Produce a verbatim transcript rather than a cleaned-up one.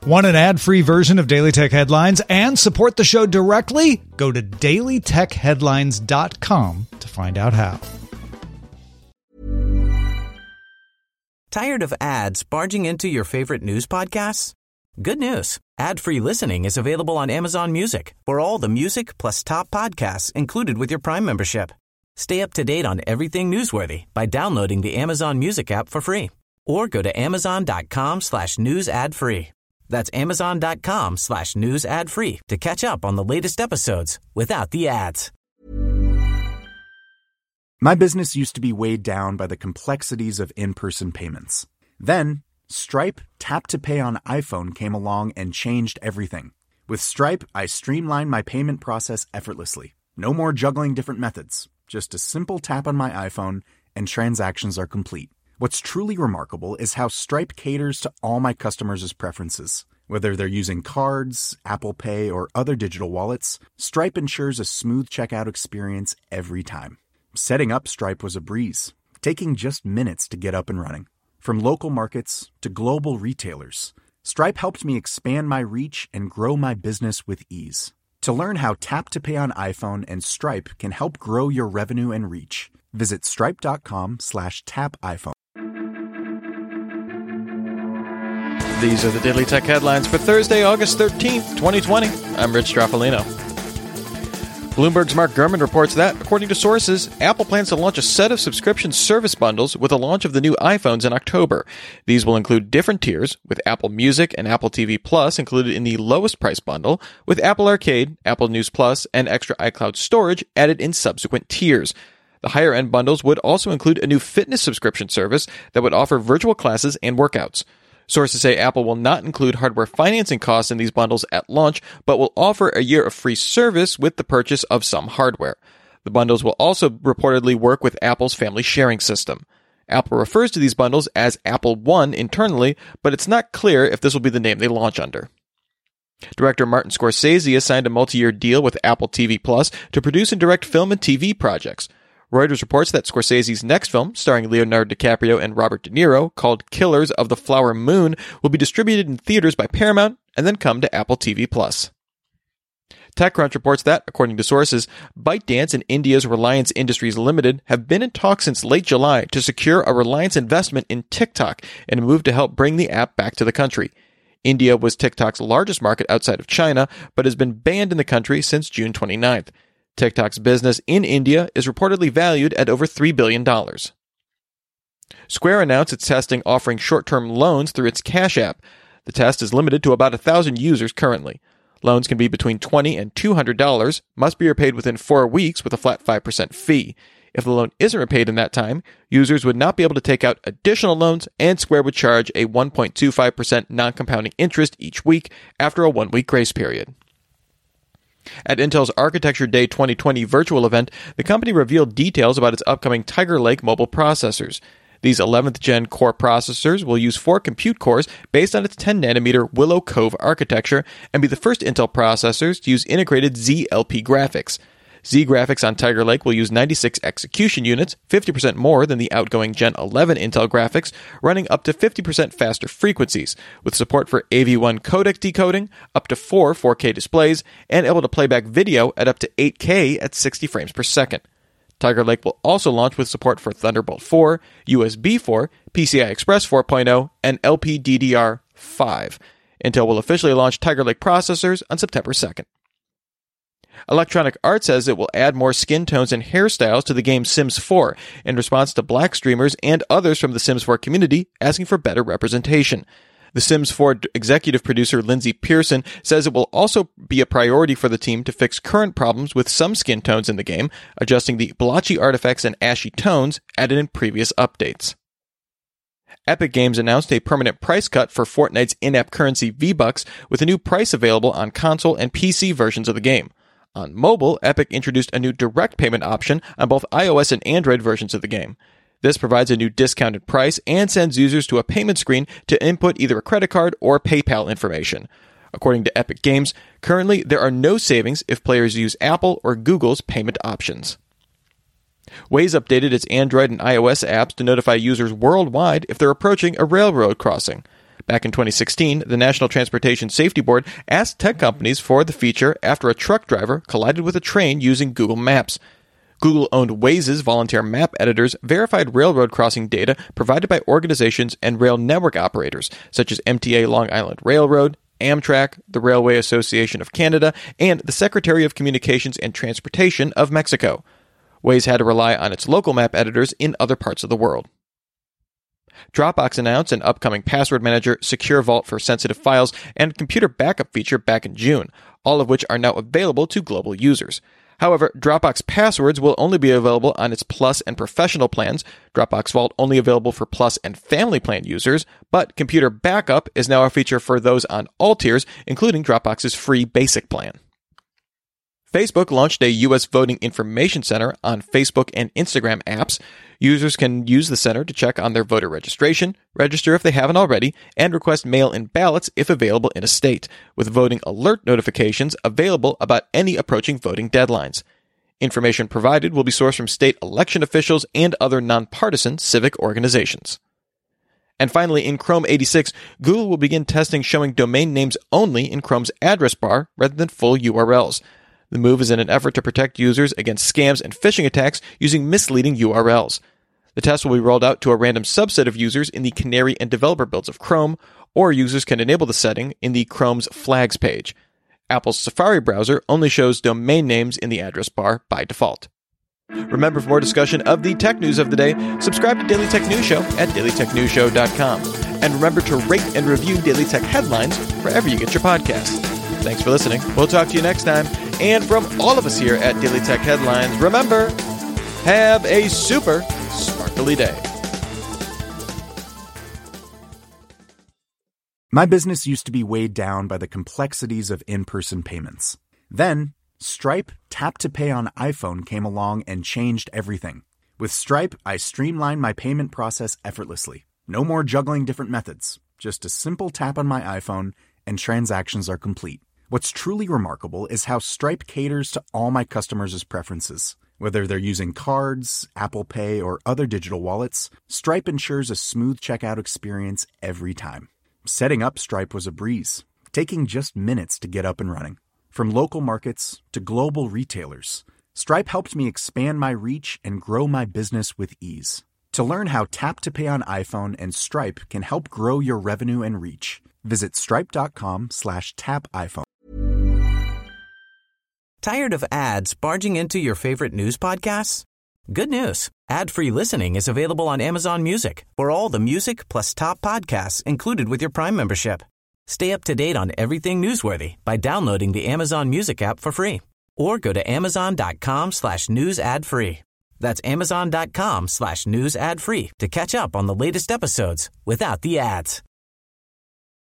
Want an ad-free version of Daily Tech Headlines and support the show directly? Go to daily tech headlines dot com to find out how. Tired of ads barging into your favorite news podcasts? Good news. Ad-free listening is available on Amazon Music for all the music plus top podcasts included with your Prime membership. Stay up to date on everything newsworthy by downloading the Amazon Music app for free or go to amazon.com slash news ad free. That's amazon.com slash news ad free to catch up on the latest episodes without the ads. My business used to be weighed down by the complexities of in-person payments. Then, Stripe Tap to Pay on iPhone came along and changed everything. With Stripe, I streamlined my payment process effortlessly. No more juggling different methods. Just a simple tap on my iPhone and transactions are complete. What's truly remarkable is how Stripe caters to all my customers' preferences. Whether they're using cards, Apple Pay, or other digital wallets, Stripe ensures a smooth checkout experience every time. Setting up Stripe was a breeze, taking just minutes to get up and running. From local markets to global retailers, Stripe helped me expand my reach and grow my business with ease. To learn how Tap to Pay on iPhone and Stripe can help grow your revenue and reach, visit stripe.com slash tap iPhone. These are the Daily Tech Headlines for Thursday, August thirteenth, twenty twenty. I'm Rich Straffolino. Bloomberg's Mark Gurman reports that, according to sources, Apple plans to launch a set of subscription service bundles with the launch of the new iPhones in October. These will include different tiers, with Apple Music and Apple T V Plus included in the lowest price bundle, with Apple Arcade, Apple News Plus, and extra iCloud storage added in subsequent tiers. The higher-end bundles would also include a new fitness subscription service that would offer virtual classes and workouts. Sources say Apple will not include hardware financing costs in these bundles at launch, but will offer a year of free service with the purchase of some hardware. The bundles will also reportedly work with Apple's family sharing system. Apple refers to these bundles as Apple One internally, but it's not clear if this will be the name they launch under. Director Martin Scorsese has signed a multi-year deal with Apple T V Plus to produce and direct film and T V projects. Reuters reports that Scorsese's next film, starring Leonardo DiCaprio and Robert De Niro, called Killers of the Flower Moon, will be distributed in theaters by Paramount and then come to Apple T V Plus. TechCrunch reports that, according to sources, ByteDance and India's Reliance Industries Limited have been in talks since late July to secure a Reliance investment in TikTok in a move to help bring the app back to the country. India was TikTok's largest market outside of China, but has been banned in the country since June twenty-ninth. TikTok's business in India is reportedly valued at over three billion dollars. Square announced it's testing offering short-term loans through its Cash App. The test is limited to about one thousand users currently. Loans can be between twenty dollars and two hundred dollars, must be repaid within four weeks with a flat five percent fee. If the loan isn't repaid in that time, users would not be able to take out additional loans, and Square would charge a one point two five percent non-compounding interest each week after a one-week grace period. At Intel's Architecture Day twenty twenty virtual event, the company revealed details about its upcoming Tiger Lake mobile processors. These eleventh gen Core processors will use four compute cores based on its ten nanometer Willow Cove architecture and be the first Intel processors to use integrated Z L P graphics. Z graphics on Tiger Lake will use ninety-six execution units, fifty percent more than the outgoing Gen eleven Intel graphics, running up to fifty percent faster frequencies, with support for A V one codec decoding, up to four 4K displays, and able to play back video at up to eight K at sixty frames per second. Tiger Lake will also launch with support for Thunderbolt four, U S B four, P C I Express four point oh, and L P D D R five. Intel will officially launch Tiger Lake processors on September second. Electronic Arts says it will add more skin tones and hairstyles to the game Sims four in response to black streamers and others from the Sims four community asking for better representation. The Sims four executive producer Lindsay Pearson says it will also be a priority for the team to fix current problems with some skin tones in the game, adjusting the blotchy artifacts and ashy tones added in previous updates. Epic Games announced a permanent price cut for Fortnite's in-app currency V-Bucks with a new price available on console and P C versions of the game. On mobile, Epic introduced a new direct payment option on both iOS and Android versions of the game. This provides a new discounted price and sends users to a payment screen to input either a credit card or PayPal information. According to Epic Games, currently there are no savings if players use Apple or Google's payment options. Waze updated its Android and iOS apps to notify users worldwide if they're approaching a railroad crossing. Back in twenty sixteen, the National Transportation Safety Board asked tech companies for the feature after a truck driver collided with a train using Google Maps. Google-owned Waze's volunteer map editors verified railroad crossing data provided by organizations and rail network operators, such as M T A Long Island Railroad, Amtrak, the Railway Association of Canada, and the Secretary of Communications and Transportation of Mexico. Waze had to rely on its local map editors in other parts of the world. Dropbox announced an upcoming password manager, secure vault for sensitive files, and computer backup feature back in June, all of which are now available to global users. However, Dropbox passwords will only be available on its Plus and Professional plans, Dropbox Vault only available for Plus and Family plan users, but computer backup is now a feature for those on all tiers, including Dropbox's free basic plan. Facebook launched a U S voting information center on Facebook and Instagram apps. Users can use the center to check on their voter registration, register if they haven't already, and request mail-in ballots if available in a state, with voting alert notifications available about any approaching voting deadlines. Information provided will be sourced from state election officials and other nonpartisan civic organizations. And finally, in Chrome eighty-six, Google will begin testing showing domain names only in Chrome's address bar rather than full U R Ls. The move is in an effort to protect users against scams and phishing attacks using misleading U R Ls. The test will be rolled out to a random subset of users in the Canary and developer builds of Chrome, or users can enable the setting in the Chrome's flags page. Apple's Safari browser only shows domain names in the address bar by default. Remember, for more discussion of the tech news of the day, subscribe to Daily Tech News Show at daily tech news show dot com. And remember to rate and review Daily Tech Headlines wherever you get your podcasts. Thanks for listening. We'll talk to you next time. And from all of us here at Daily Tech Headlines, remember, have a super sparkly day. My business used to be weighed down by the complexities of in-person payments. Then, Stripe Tap to Pay on iPhone came along and changed everything. With Stripe, I streamlined my payment process effortlessly. No more juggling different methods. Just a simple tap on my iPhone and transactions are complete. What's truly remarkable is how Stripe caters to all my customers' preferences. Whether they're using cards, Apple Pay, or other digital wallets, Stripe ensures a smooth checkout experience every time. Setting up Stripe was a breeze, taking just minutes to get up and running. From local markets to global retailers, Stripe helped me expand my reach and grow my business with ease. To learn how Tap to Pay on iPhone and Stripe can help grow your revenue and reach, visit stripe.com slash tap iPhone. Tired of ads barging into your favorite news podcasts? Good news. Ad-free listening is available on Amazon Music for all the music plus top podcasts included with your Prime membership. Stay up to date on everything newsworthy by downloading the Amazon Music app for free or go to amazon.com slash news ad free. That's amazon.com slash news ad free to catch up on the latest episodes without the ads.